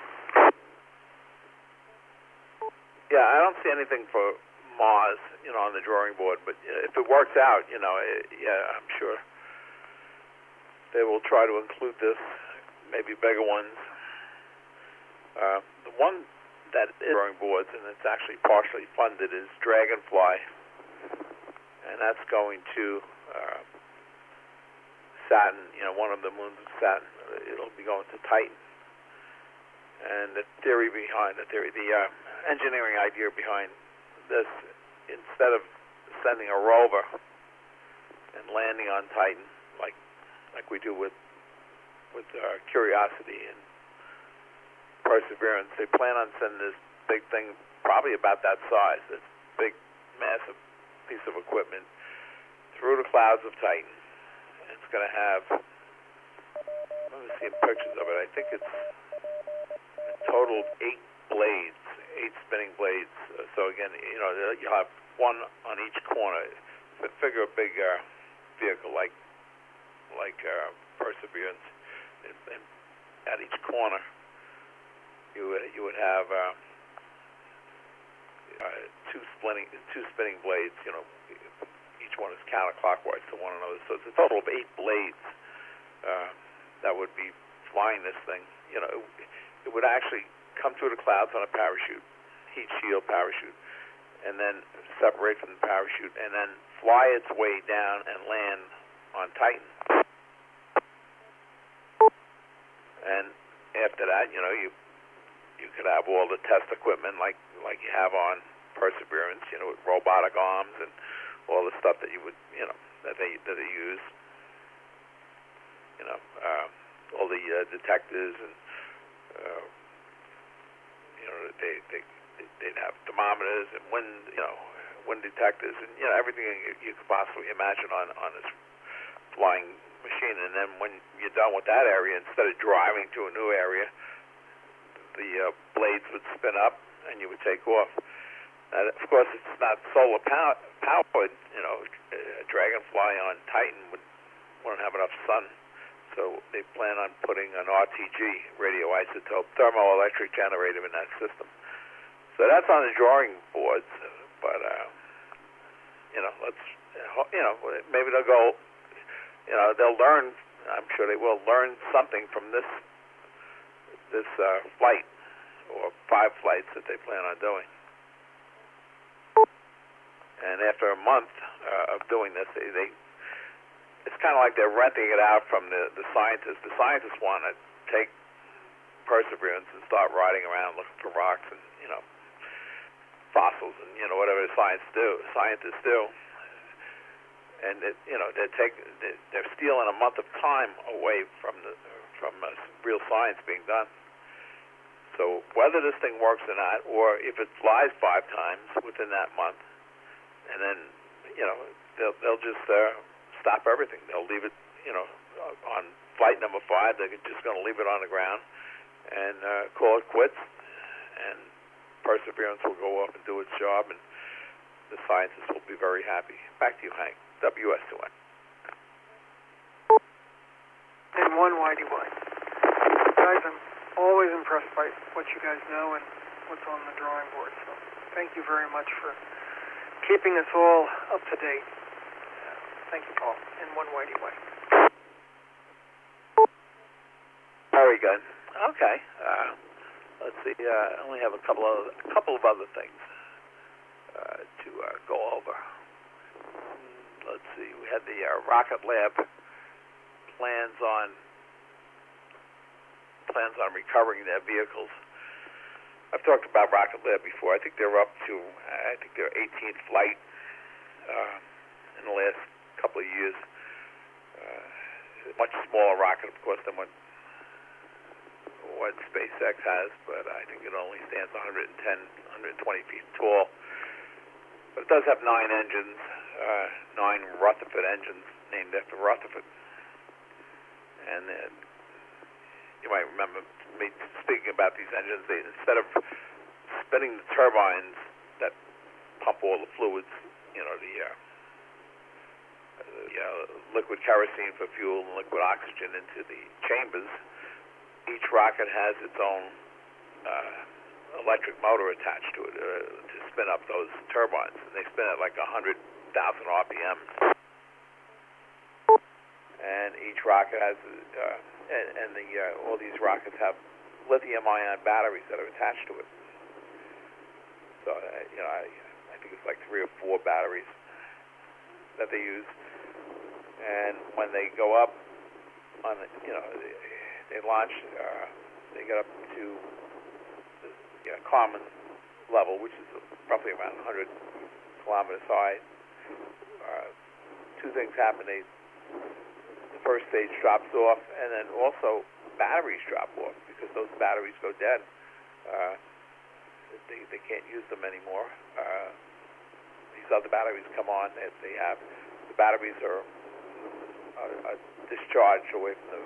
Yeah, I don't see anything for Mars, you know, on the drawing board, but if it works out, you know, it, yeah, I'm sure they will try to include this, maybe bigger ones. Uh, the one that is drawing boards, and it's actually partially funded, is Dragonfly, and that's going to uh, Saturn, you know, one of the moons of Saturn. It'll be going to Titan. And the theory behind the theory, the uh, engineering idea behind this, instead of sending a rover and landing on Titan like like we do with with uh, Curiosity and Perseverance, they plan on sending this big thing, probably about that size, this big, massive piece of equipment through the clouds of Titan. It's going to have remember seeing pictures of it. I think it's a total of eight blades, eight spinning blades. Uh, so again, you know, you have one on each corner. F- figure a big uh, vehicle like like uh, Perseverance, and, and at each corner, you would you would have uh, uh, two spinning two spinning blades. You know, each one is counterclockwise to one another. So it's a total of eight blades uh, that would be flying this thing. You know, it, it would actually come through the clouds on a parachute, heat shield parachute, and then separate from the parachute, and then fly its way down and land on Titan. And after that, you know, you you could have all the test equipment like like you have on Perseverance, you know, with robotic arms and all the stuff that you would, you know, that they that they use. You know, uh, all the uh, detectors and uh, you know, they they they'd have thermometers and wind, you know, wind detectors and you know everything you, you could possibly imagine on on this flying machine. And then when you're done with that area, instead of driving to a new area, the uh, blades would spin up and you would take off. Now, of course, it's not solar power, powered. You know, a Dragonfly on Titan would wouldn't have enough sun, so they plan on putting an R T G, radioisotope thermoelectric generator, in that system. So that's on the drawing boards, but uh, you know, let's you know maybe they'll go. You know, they'll learn. I'm sure they will learn something from this this uh, flight or five flights that they plan on doing. And after a month uh, of doing this, they, they it's kind of like they're renting it out from the the scientists. The scientists want to take Perseverance and start riding around looking for rocks and you know fossils and you know whatever the science do scientists do. And it, you know they're taking they're stealing a month of time away from the from uh, real science being done. So whether this thing works or not, or if it flies five times within that month, and then you know they'll they'll just uh, stop everything. They'll leave it you know on flight number five. They're just going to leave it on the ground and uh, call it quits. And Perseverance will go up and do its job, and the scientists will be very happy. Back to you, Hank. W S two N. And one Y D Y. Guys, I'm always impressed by what you guys know and what's on the drawing board. So thank you very much for keeping us all up to date. Uh, thank you, Paul. And one Y D Y. Very good. Okay. Uh, let's see. Uh, I only have a couple of a couple of other things uh, to uh, go over. Let's see, we had the uh, Rocket Lab plans on plans on recovering their vehicles. I've talked about Rocket Lab before. I think they're up to, I think their eighteenth flight uh, in the last couple of years. Uh, much smaller rocket, of course, than what what SpaceX has, but I think it only stands one hundred ten, one hundred twenty feet tall. But it does have nine engines. Uh, nine Rutherford engines named after Rutherford. And then you might remember me speaking about these engines. They, instead of spinning the turbines that pump all the fluids, you know, the, uh, the uh, liquid kerosene for fuel and liquid oxygen into the chambers, each rocket has its own uh, electric motor attached to it uh, to spin up those turbines. And they spin at like one hundred thousand R P M, and each rocket has, uh, and, and the uh, all these rockets have lithium-ion batteries that are attached to it. So uh, you know, I, I think it's like three or four batteries that they use, and when they go up on, the, you know, they, they launch, uh, they get up to the you know, common level, which is roughly around one hundred kilometers high. Uh, two things happen. They, the first stage drops off, and then also batteries drop off because those batteries go dead. Uh, they they can't use them anymore. Uh, these other batteries come on. They, they have the batteries are, are, are discharged away from the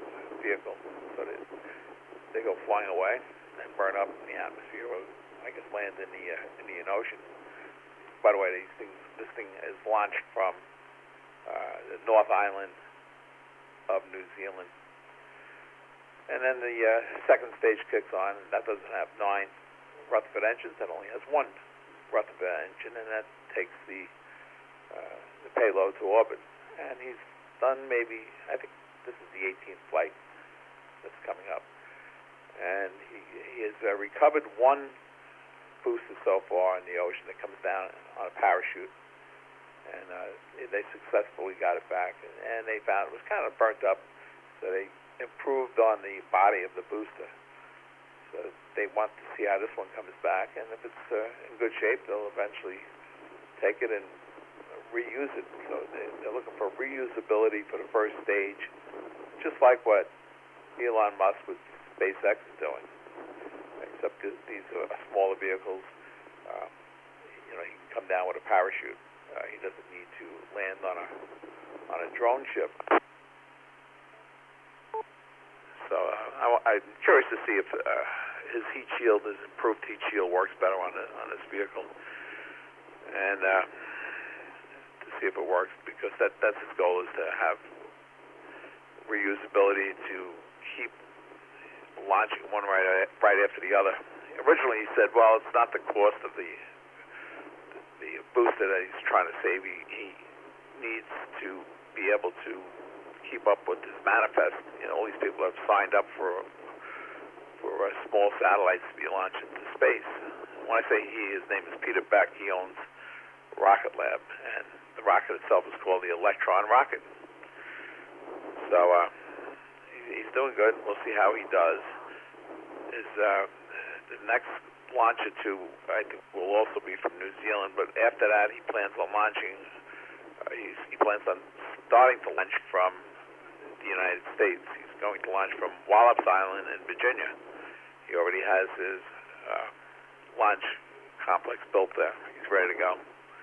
vehicle. So they, they go flying away and burn up in the atmosphere, or I guess land in the uh, Indian Ocean. By the way, these things, this thing is launched from uh, the North Island of New Zealand. And then the uh, second stage kicks on, and that doesn't have nine Rutherford engines. That only has one Rutherford engine, and that takes the uh, the payload to orbit. And he's done maybe, I think this is the eighteenth flight that's coming up. And he, he has uh, recovered one booster so far in the ocean that comes down on a parachute. And uh, they successfully got it back. And, and they found it was kind of burnt up, so they improved on the body of the booster. So they want to see how this one comes back. And if it's uh, in good shape, they'll eventually take it and reuse it. So they, they're looking for reusability for the first stage, just like what Elon Musk with SpaceX is doing, except these are smaller vehicles. Uh, you know, he can come down with a parachute. Uh, he doesn't need to land on a on a drone ship. So uh, I, I'm curious to see if uh, his heat shield, his improved heat shield, works better on the, on this vehicle, and uh, to see if it works, because that that's his goal, is to have reusability, to keep launching one right right after the other. Originally, he said, well, it's not the cost of the the booster that he's trying to save. He, he needs to be able to keep up with his manifest. You know, all these people have signed up for for uh, small satellites to be launched into space. When I say he, his name is Peter Beck. He owns Rocket Lab, and the rocket itself is called the Electron rocket. So uh, he's doing good. We'll see how he does. Is uh, the next launch or two, I think, will also be from New Zealand, but after that, he plans on launching. Uh, he's, he plans on starting to launch from the United States. He's going to launch from Wallops Island in Virginia. He already has his uh, launch complex built there. He's ready to go.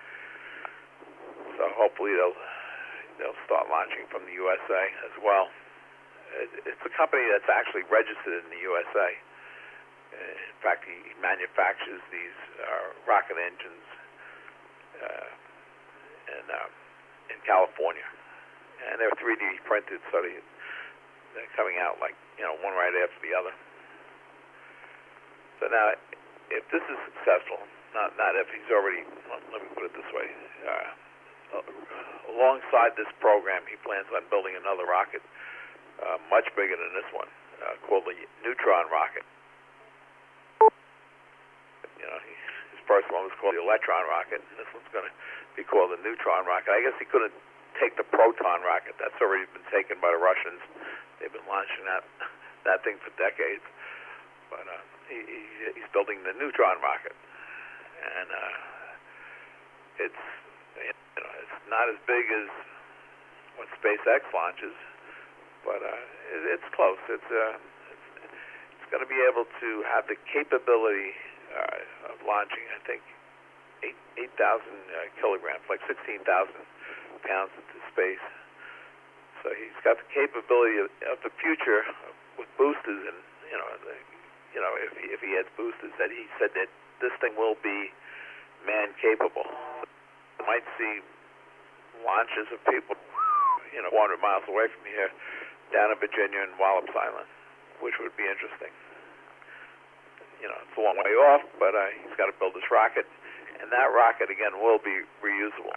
So hopefully they'll they'll start launching from the U S A as well. It, it's a company that's actually registered in the U S A. In fact, he manufactures these uh, rocket engines uh, in uh, in California, and they're three D printed, so they, they're coming out like, you know, one right after the other. So now, if this is successful, not not if he's already, well, let me put it this way, uh, alongside this program, he plans on building another rocket uh, much bigger than this one, uh, called the Neutron rocket. You know, he, his first one was called the Electron rocket, and this one's going to be called the Neutron rocket. I guess he couldn't take the Proton rocket. That's already been taken by the Russians. They've been launching that that thing for decades. But uh, he, he, he's building the Neutron rocket, and uh, it's you know it's not as big as what SpaceX launches, but uh, it, it's close. It's uh, it's, it's going to be able to have the capability Uh, of launching, I think, eight eight thousand uh, kilograms, like sixteen thousand pounds into space. So he's got the capability of, of the future with boosters, and you know, the, you know, if he, if he has boosters, that he said that this thing will be man capable. So you might see launches of people, you know, four hundred miles away from here, down in Virginia and Wallops Island, which would be interesting. You know, it's a long way off, but uh, he's got to build this rocket, and that rocket, again, will be reusable.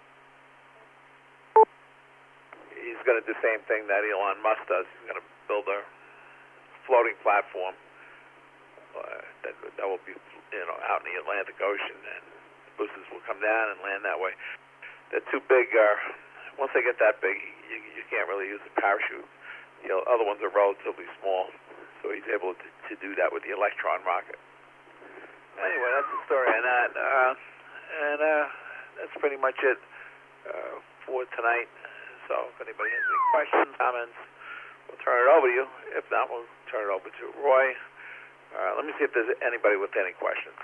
He's going to do the same thing that Elon Musk does. He's going to build a floating platform uh, that, that will be, you know, out in the Atlantic Ocean, and boosters will come down and land that way. They're too big. Uh, once they get that big, you, you can't really use the parachute. You know, other ones are relatively small, so he's able to, to do that with the Electron rocket. Anyway, that's the story on that, uh, and uh, that's pretty much it uh, for tonight. So if anybody has any questions, comments, we'll turn it over to you. If not, we'll turn it over to Roy. Uh, let me see if there's anybody with any questions.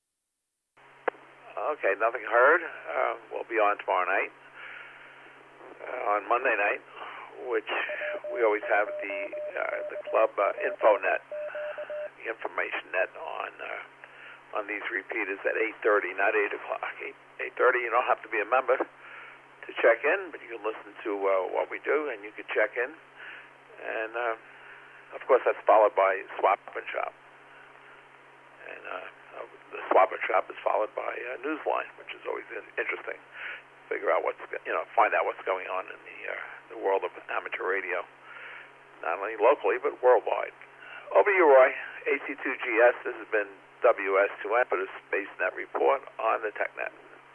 Okay, nothing heard. Uh, we'll be on tomorrow night. uh, on Monday night, which we always have the uh, the club uh, InfoNet, the information net on uh, on these repeaters at eight thirty, not eight o'clock. eight thirty, you don't have to be a member to check in, but you can listen to uh, what we do, and you can check in. And, uh, of course, that's followed by Swap and Shop. And uh, the Swap and Shop is followed by uh, Newsline, which is always interesting. Figure out what's, you know, find out what's going on in the, uh, the world of amateur radio, not only locally, but worldwide. Over to you, Roy. A C two G S, this has been W S two N for the SpaceNet report on the TechNet.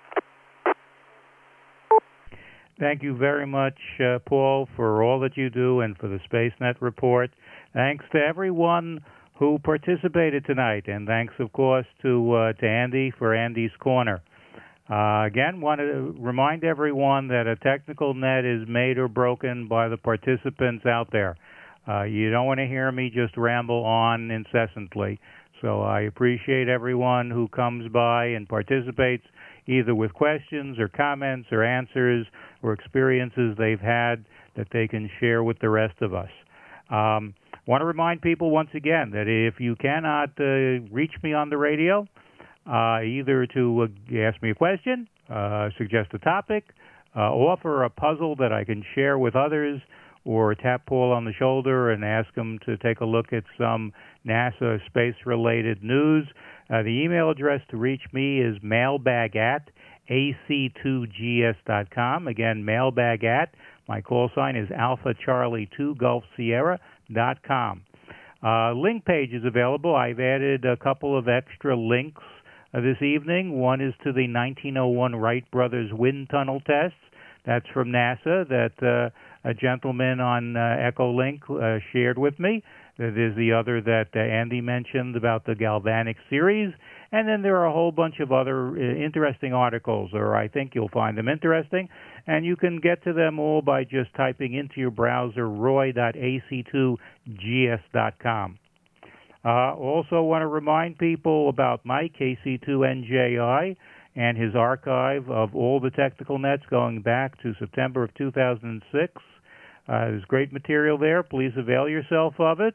Thank you very much, uh, Paul, for all that you do and for the SpaceNet report. Thanks to everyone who participated tonight, and thanks, of course, to uh, to Andy for Andy's Corner. Uh, again, want to remind everyone that a technical net is made or broken by the participants out there. Uh, you don't want to hear me just ramble on incessantly. So I appreciate everyone who comes by and participates, either with questions or comments or answers or experiences they've had that they can share with the rest of us. Um, want to remind people once again that if you cannot uh, reach me on the radio, uh, either to uh, ask me a question, uh, suggest a topic, uh, offer a puzzle that I can share with others, or tap Paul on the shoulder and ask him to take a look at some NASA space-related news. Uh, the email address to reach me is mailbag at A C two G S dot com. Again, mailbag at, my call sign is Alpha Charlie two Gulf Sierra dot com. Uh, link page is available. I've added a couple of extra links uh, this evening. One is to the nineteen oh one Wright Brothers wind tunnel tests. That's from NASA that uh, a gentleman on uh, Echolink uh, shared with me. There's the other that uh, Andy mentioned about the galvanic series. And then there are a whole bunch of other uh, interesting articles, or I think you'll find them interesting. And you can get to them all by just typing into your browser roy dot A C two G S dot com. Uh, also want to remind people about Mike, A C two N J I, and his archive of all the technical nets going back to September of two thousand six. Uh, there's great material there. Please avail yourself of it.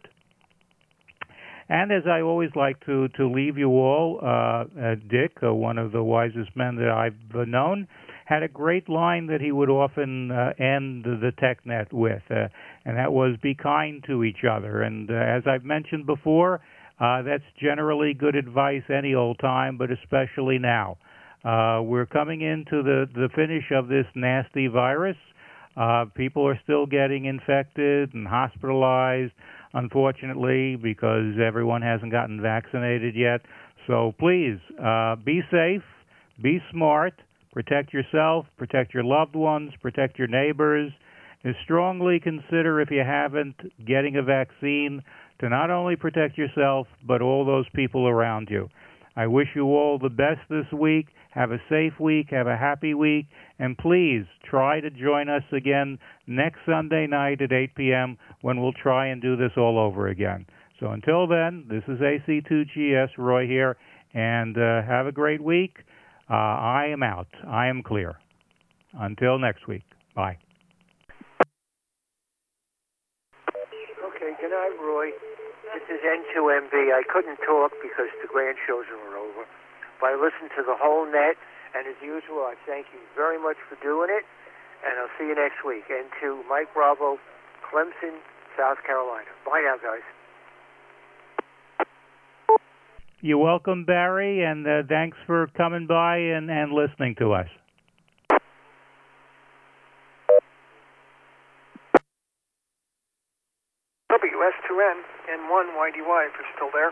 And as I always like to, to leave you all, uh, uh, Dick, uh, one of the wisest men that I've uh, known, had a great line that he would often uh, end the TechNet with, uh, and that was, be kind to each other. And uh, as I've mentioned before, uh, that's generally good advice any old time, but especially now. Uh, we're coming into the, the finish of this nasty virus. Uh, people are still getting infected and hospitalized, unfortunately, because everyone hasn't gotten vaccinated yet. So please, uh, be safe, be smart, protect yourself, protect your loved ones, protect your neighbors, and strongly consider, if you haven't, getting a vaccine to not only protect yourself, but all those people around you. I wish you all the best this week. Have a safe week. Have a happy week. And please try to join us again next Sunday night at eight p.m. when we'll try and do this all over again. So until then, this is A C two G S, Roy here, and uh, have a great week. Uh, I am out. I am clear. Until next week. Bye. Okay, good night, Roy. This is N two M B. I couldn't talk because the grandchildren were over, but I listened to the whole net, and as usual, I thank you very much for doing it, and I'll see you next week. And to Mike Bravo, Clemson, South Carolina. Bye now, guys. You're welcome, Barry, and uh, thanks for coming by and, and listening to us. W S two N N one Y D Y, if you're still there.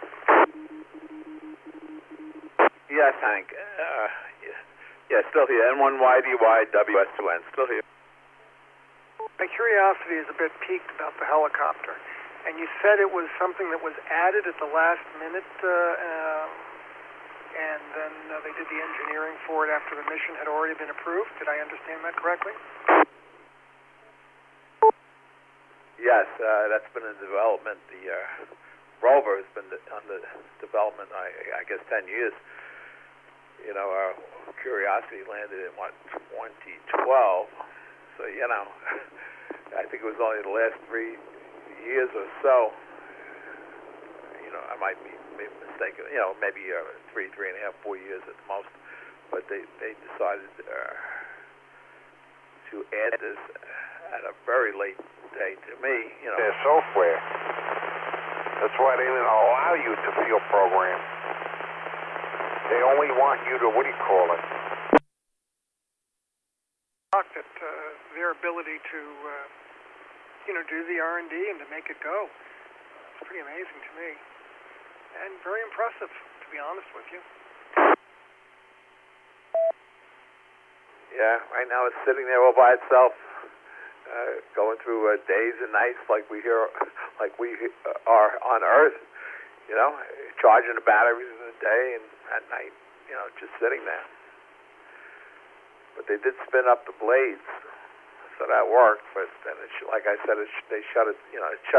Yes, Hank. Uh, yeah. yeah, still here. N one Y D Y, W S two N, still here. My curiosity is a bit piqued about the helicopter. And you said it was something that was added at the last minute, uh, uh, and then uh, they did the engineering for it after the mission had already been approved. Did I understand that correctly? Yes, uh, that's been in development. The uh, rover has been under development, I, I guess, ten years. You know, our Curiosity landed in, what, twenty twelve, So, you know, I think it was only the last three years or so. You know, I might be, be mistaken. You know, maybe uh, three, three and a half, four years at the most. But they they decided uh, to add this at a very late date to me. You know, their software. That's why they didn't allow you to field program. They only want you to, what do you call it? That uh, their ability to, uh, you know, do the R and D and to make it go. It's pretty amazing to me. And very impressive, to be honest with you. Yeah, right now it's sitting there all by itself, uh, going through uh, days and nights like we hear, like we uh, are on Earth. You know, charging the batteries in the day and at night, you know, just sitting there. But they did spin up the blades, so that worked. But then, it, like I said, it, they shut it. You know, it shut.